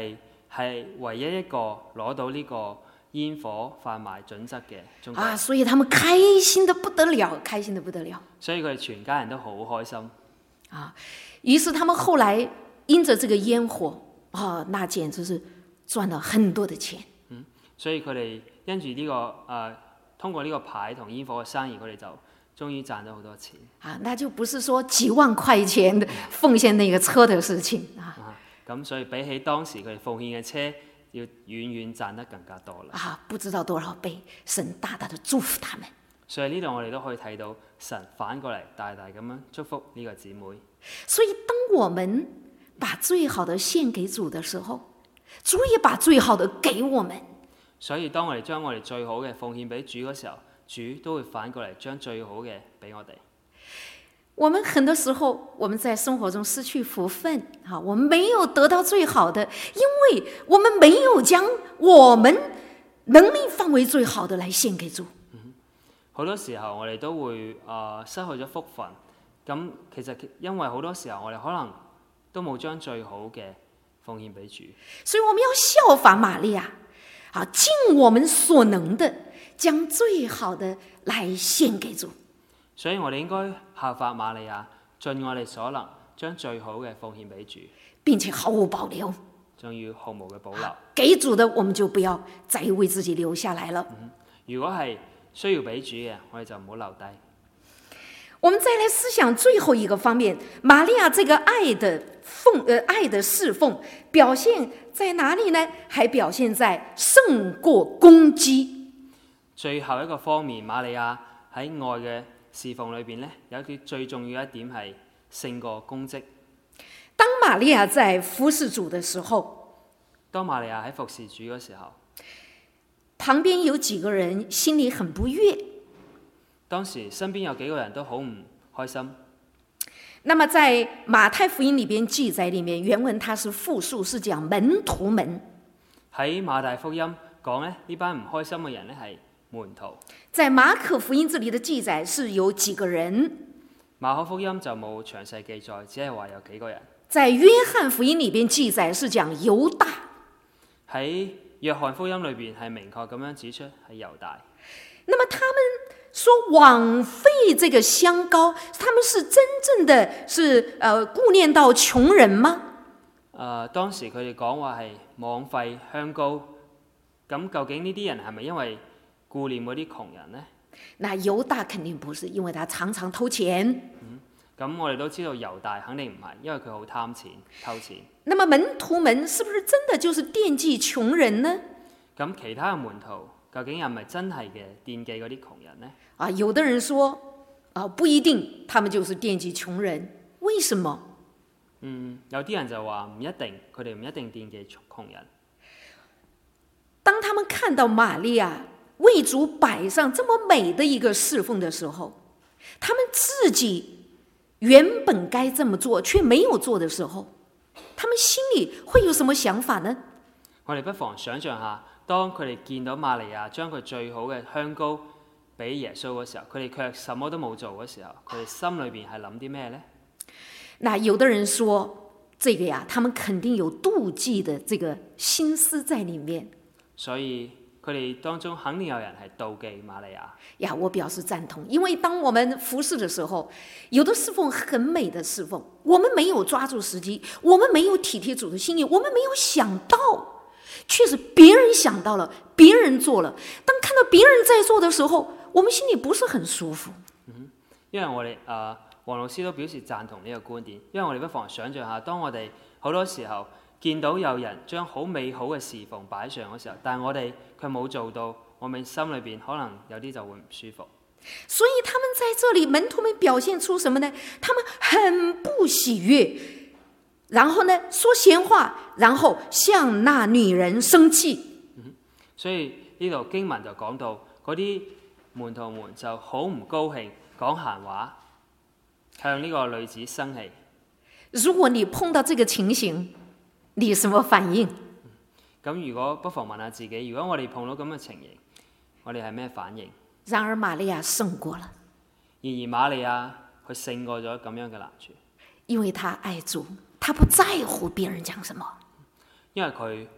係唯一一個攞到呢個煙火販賣準則嘅中國人。 啊，所以他們開心得不得了，開心得不得了。 所以佢哋全家人都好開心。 啊，於是他們後來因着這個煙火，啊，那簡直是賺了很多的錢。 嗯，所以佢哋因住呢、這個誒、呃，通過呢個牌同煙火嘅生意，佢哋就終於賺咗好多錢。啊， 那就不是說幾萬塊錢的奉獻那個車的事情啊。 咁、啊、所以比起當時佢哋奉獻嘅車，要遠遠賺得更加多啦。 啊，不知道多少倍，神大大的祝福他們。 所以呢度我哋都可以睇到神反過嚟大大咁樣祝福呢個姊妹。 所以當我們把最好的獻給主的時候，主也把最好的給我們。 所以當我哋將我哋最好嘅奉獻俾主嗰時候，主都會反過嚟將最好嘅俾我哋。 我們很多時候我們在生活中失去福分，啊，我們沒有得到最好的，因為我們沒有將我們能力範圍最好的來獻給主。 好多時候我哋都會誒、呃、失去咗福分，咁其實因為好多時候我哋可能都冇將最好嘅奉獻俾主， 所以我們要效法瑪利亞，啊，盡我們所能的將最好的來獻給主。 所以我哋應該效法瑪利亞，盡我哋所能將最好嘅奉獻俾主， 並且毫無保留， 仲要毫無嘅保留。 給主的我們就不要再為自己留下來了。 嗯、如果係需要俾主嘅，我哋就唔好留低。 我們再來思想最後一個方面，瑪利亞這個愛的奉，呃，愛的侍奉表現在哪裡呢？還表現在勝過攻擊。 最後一個方面，瑪利亞喺愛嘅侍奉裏邊咧，有一啲最重要一點係勝過攻擊。 當瑪利亞在服侍主的時候， 當瑪利亞喺服侍主嘅時候， 旁邊有幾個人心裡很不悅。 當時身邊有幾個人都好唔開心。 那麼在馬太福音裡邊記載裡面，原文它是複數，是講門徒們。 喺馬太福音講咧，呢班唔開心嘅人咧係門徒。 在馬可福音這裡的記載是有幾個人。 馬可福音就冇詳細記載，只係話有幾個人。在約翰福音裡邊記載是講猶大。喺約翰福音裏邊係明確咁樣指出係猶大。 那麼他們說枉費這個香膏，他們是真正的是呃顧念到窮人嗎？ 誒、呃，當時佢哋講話係枉費香膏，咁究竟呢啲人係咪因為顧念嗰啲窮人呢？ 那猶大肯定不是，因為他常常偷錢。 嗯，咁我哋都知道猶大肯定唔係，因為佢好貪錢偷錢。 那麼門徒們是不是真的就是惦記窮人呢？ 咁其他嘅門徒究竟係咪真係嘅惦記嗰啲窮人呢？ 啊，有的人說啊，不一定，他們就是惦記窮人，為什麼？ 嗯，有啲人就話唔一定，佢哋唔一定惦記窮人。 當他們看到瑪利亞為主擺上這麼美的一個侍奉的時候，他們自己原本該這麼做卻沒有做的時候，他們心裡會有什麼想法呢？ 我哋不妨想象下，當佢哋見到瑪利亞將佢最好嘅香膏俾耶穌嘅時候，佢哋卻什麼都冇做嘅時候，佢哋心裏邊係諗啲咩呢？ 那有的人說，這個呀，他們肯定有妒忌的這個心思在裡面。 所以佢哋當中肯定有人係妒忌瑪利亞。 呀，我表示贊同，因為當我們服侍的時候，有的侍奉很美的侍奉，我們沒有抓住時機，我們沒有體貼主的心意，我們沒有想到，確實別人想到了，別人做了。當看到別人在做的時候，我們心裡不是很舒服。 嗯，因為我哋誒黃老師都表示贊同呢個觀點，因為我哋不妨想象下，當我哋好多時候見到有人將好美好嘅侍奉擺上嘅時候，但係我哋卻冇做到，我哋心裏邊可能有啲就會唔舒服。 所以他們在這裡，門徒們表現出什麼呢？他們很不喜悅，然後呢說閒話，然後向那女人生氣。 嗯，所以呢度經文就講到嗰啲門徒們就好唔高興，講閒話，向呢個女子生氣。 如果你碰到這個情形，你什麼反應？ 咁、嗯、如果不妨問下自己，如果我哋碰到咁嘅情形，我哋係咩反應？ 然而瑪利亞勝過了。 然而瑪利亞佢勝過咗咁樣嘅難處， 因為他愛主，他不在乎別人講什麼。 因為佢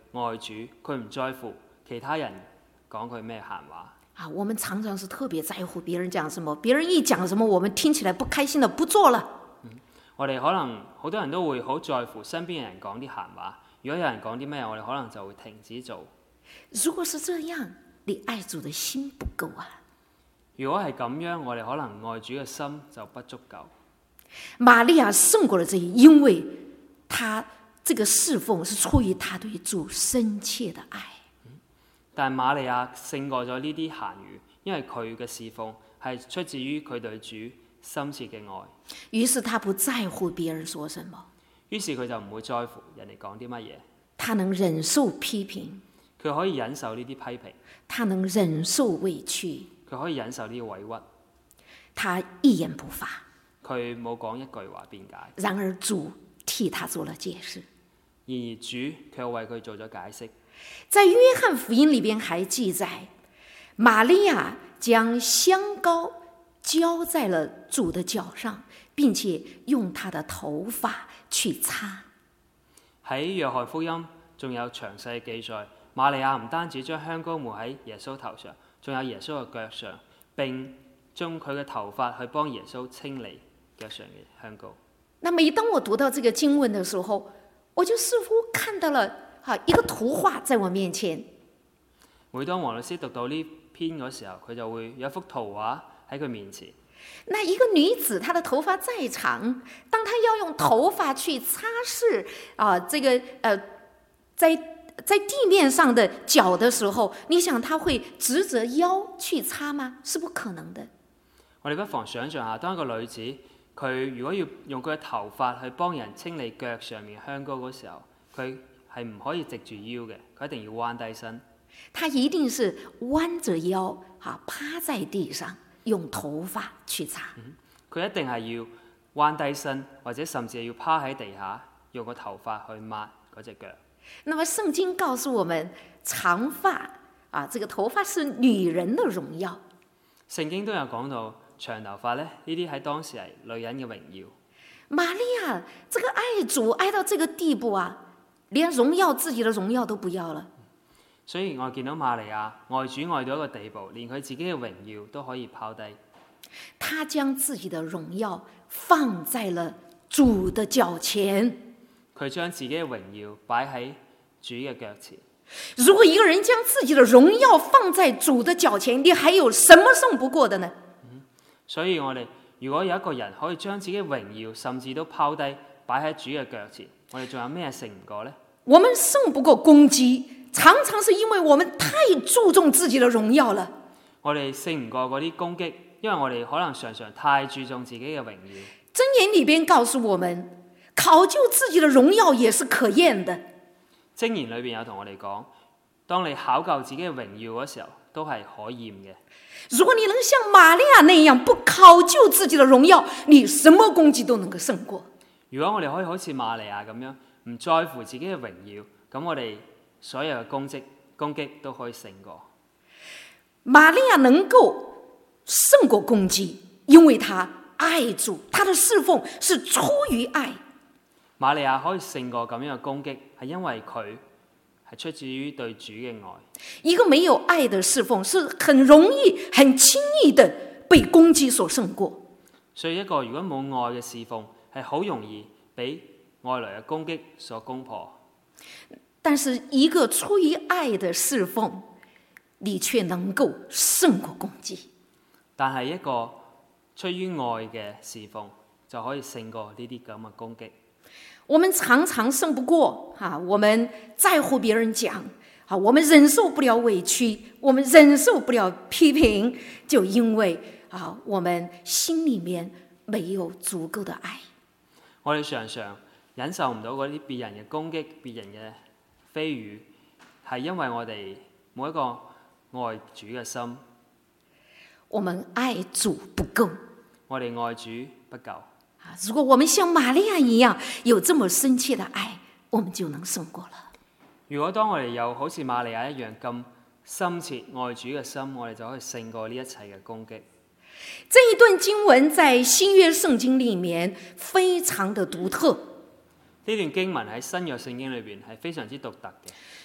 愛主，佢唔在乎其他人講佢咩閒話。 啊，我們常常是特別在乎別人講什麼，別人一講什麼，我們聽起來不開心的不做了。 嗯、我哋可能好多人都會好在乎身邊嘅人講啲閒話，如果有人講啲咩，我哋可能就會停止做。 如果是這樣，你愛主的心不夠啊。 如果係咁樣，我哋可能愛主嘅心就不足夠。 瑪利亞勝過了這一，因為她這個侍奉是出於她對主深切的愛。 但瑪利亞勝過咗呢啲閒語，因為佢嘅侍奉係出自於佢對主深切嘅愛。 於是她不在乎別人說什麼， 於是佢就唔會在乎人哋講啲乜嘢。 她能忍受批評， 佢可以忍受呢啲批評。 她能忍受委屈， 佢可以忍受呢啲委屈。 她一言不發， 佢冇講一句話辯解。 然而主替她做了解釋。 然而主卻為佢做咗解釋。 在約翰福音裏邊還記載，瑪利亞將香膏澆在了主的腳上，並且用她的頭髮去擦。 喺約翰福音仲有詳細記載，瑪利亞唔單止將香膏抹喺耶穌頭上，仲有耶穌嘅腳上，並將佢嘅頭髮去幫耶穌清理腳上嘅香膏。 那每當我讀到這個經文的時候，我就似乎看到了一個圖畫在我面前。 每當黃老師讀到呢篇嗰時候，佢就會有一幅圖畫喺佢面前。 那一個女子，她的頭髮再長，當她要用頭髮去擦拭啊、呃，這個呃，在在地面上的腳的時候，你想她會直着腰去擦嗎？是不可能的。 我哋不妨想象下，當一個女子，佢如果要用佢嘅頭髮去幫人清理腳上面香膏嗰時候，佢係唔可以直住腰嘅，佢一定要彎低身。 他一定是彎着腰，哈，趴在地上，用頭髮去擦。 佢、嗯、一定係要彎低身，或者甚至係要趴喺地下，用個頭髮去抹嗰隻腳。 那麼聖經告訴我們，長髮啊，這個頭髮是女人的榮耀。 聖經都有講到長頭髮咧，呢啲喺當時係女人嘅榮耀。 瑪利亞，這個愛主愛到這個地步啊，連榮耀自己的榮耀都不要了。 所以我見到瑪利亞愛主愛到一個地步，連佢自己嘅榮耀都可以拋低。 他將自己的榮耀放在了主的腳前。 佢將自己嘅榮耀擺喺主嘅腳前。 如果一個人將自己的榮耀放在主的腳前，你還有什麼勝不過的呢？ 嗯、所以我哋如果有一個人可以將自己嘅榮耀甚至都拋低擺喺主嘅腳前，我哋仲有咩勝唔過呢？ 我們勝不過攻擊，常常是因為我們太注重自己的榮耀了。 我哋勝唔過嗰啲攻擊，因為我哋可能常常太注重自己嘅榮耀。 箴言裏邊告訴我們，考究自己的榮耀也是可厭的。 箴言裏邊有同我哋講，當你考究自己嘅榮耀嗰時候，都係可厭嘅。 如果你能像瑪利亞那樣不考究自己的榮耀，你什麼攻擊都能夠勝過。 如果我哋可以好似瑪利亞咁樣，唔在乎自己嘅榮耀，咁我哋所有嘅攻擊攻擊都可以勝過。 瑪利亞能夠勝過攻擊，因為她愛主，她的侍奉是出於愛。 瑪利亞可以勝過咁樣嘅攻擊，係因為佢係出自於對主嘅愛。 一個沒有愛的侍奉是很容易、很輕易的被攻擊所勝過。 所以一個如果冇愛嘅侍奉，係好容易俾外來嘅攻擊所攻破。 但是一個出於愛的侍奉，你卻能夠勝過攻擊。 但係一個出於愛嘅侍奉，就可以勝過呢啲咁嘅攻擊。 我們常常勝不過啊！我們在乎別人講啊，我們忍受不了委屈，我們忍受不了批評，就因為啊，我們心裡面沒有足夠的愛。 我哋常常忍受唔到嗰啲別人嘅攻擊、別人嘅蜚語，係因為我哋冇一個愛主嘅心。 我們愛主不夠， 我哋愛主不夠。 如果我們像瑪利亞一樣有這麼深切的愛，我們就能勝過了。 如果當我哋有好似瑪利亞一樣咁深切愛主嘅心，我哋就可以勝過呢一切嘅攻擊。 這一段經文在新約聖經裡面非常的獨特。 呢段經文喺新約聖經裏邊係非常之獨特嘅。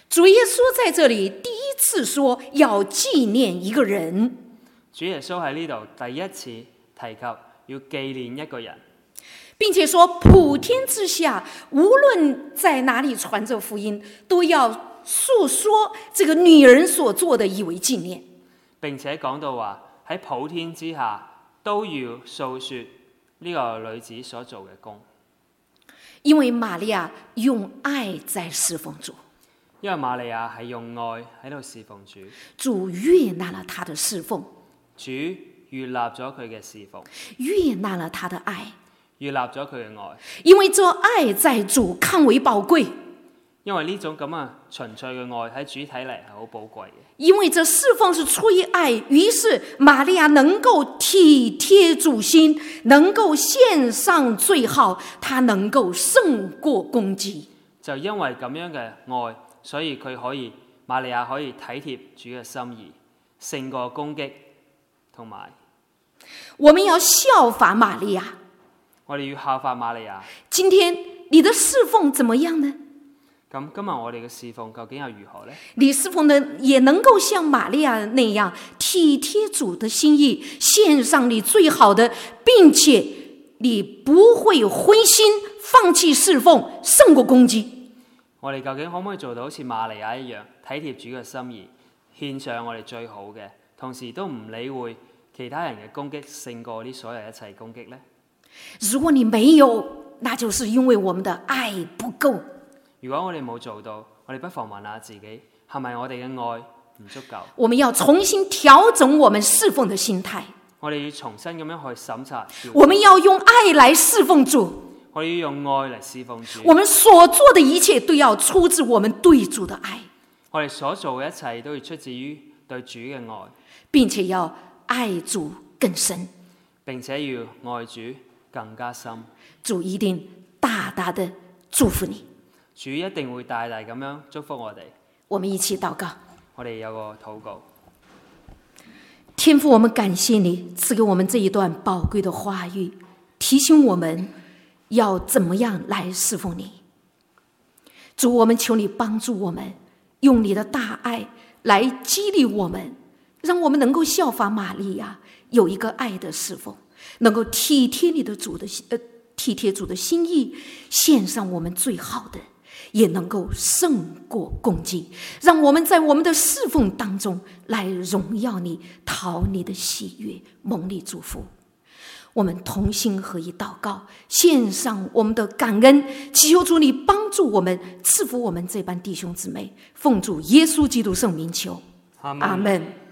主耶穌在這裡第一次說要紀念一個人， 主耶穌喺呢度第一次提及要紀念一個人， 並且說普天之下無論在哪裡傳這福音，都要述說這個女人所做的以為紀念。 並且講到話喺普天之下都要訴說呢個女子所做嘅工， 因為瑪利亞用愛在侍奉主， 因為瑪利亞係用愛喺度侍奉主， 主悅納了她的侍奉， 主悅納咗佢嘅侍奉， 悅納了她的愛， 悅納咗佢嘅愛， 因為這愛在主看為寶貴， 因為呢種咁啊純粹嘅愛喺主睇嚟係好寶貴嘅。 因為這侍奉是出於愛，於是瑪利亞能夠體貼主心，能夠獻上最好，她能夠勝過攻擊。 就因為咁樣嘅愛，所以佢可以瑪利亞可以體貼主嘅心意，勝過攻擊，同埋我們要效法瑪利亞。 我哋要效法瑪利亞。 今天你的侍奉怎麼樣呢？ 咁今日我哋嘅侍奉究竟又如何呢？ 你侍奉的也能夠像瑪利亞那樣體貼主的心意，獻上你最好的，並且你不會灰心放棄侍奉，勝過攻擊。 我哋究竟可唔可以做到好似瑪利亞一樣，體貼主嘅心意，獻上我哋最好嘅，同時都唔理會其他人嘅攻擊，勝過呢所有一切攻擊呢？ 如果你沒有，那就是因為我們的愛不夠。 如果我哋冇做到，我哋不妨問下自己，係咪我哋嘅愛唔足夠？ 我們要重新調整我們侍奉的心態。 我哋要重新咁樣去審查。 我們要用愛來侍奉主。 我哋要用愛嚟侍奉主。 我們所做的一切都要出自我們對主的愛。 我哋所做嘅一切都要出自於對主嘅愛， 並且要愛主更深， 並且要愛主更加深。 主一定大大的祝福你。 主一定會大大咁樣祝福我哋。 我們一起禱告。 我哋有個禱告。 天父，我們感謝你賜給我們這一段寶貴的話語，提醒我們要怎麼樣來侍奉你。主，我們求你幫助我們，用你的大愛來激勵我們，讓我們能夠效法瑪利亞，有一個愛的侍奉，能夠體貼你的主的呃體貼主的心意，獻上我們最好的，也能夠勝過攻擊，讓我們在我們的侍奉當中來榮耀你，討你的喜悅，蒙你祝福。我們同心合意禱告，獻上我們的感恩，祈求主你幫助我們，賜福我們這班弟兄姊妹，奉主耶穌基督聖名求，阿們。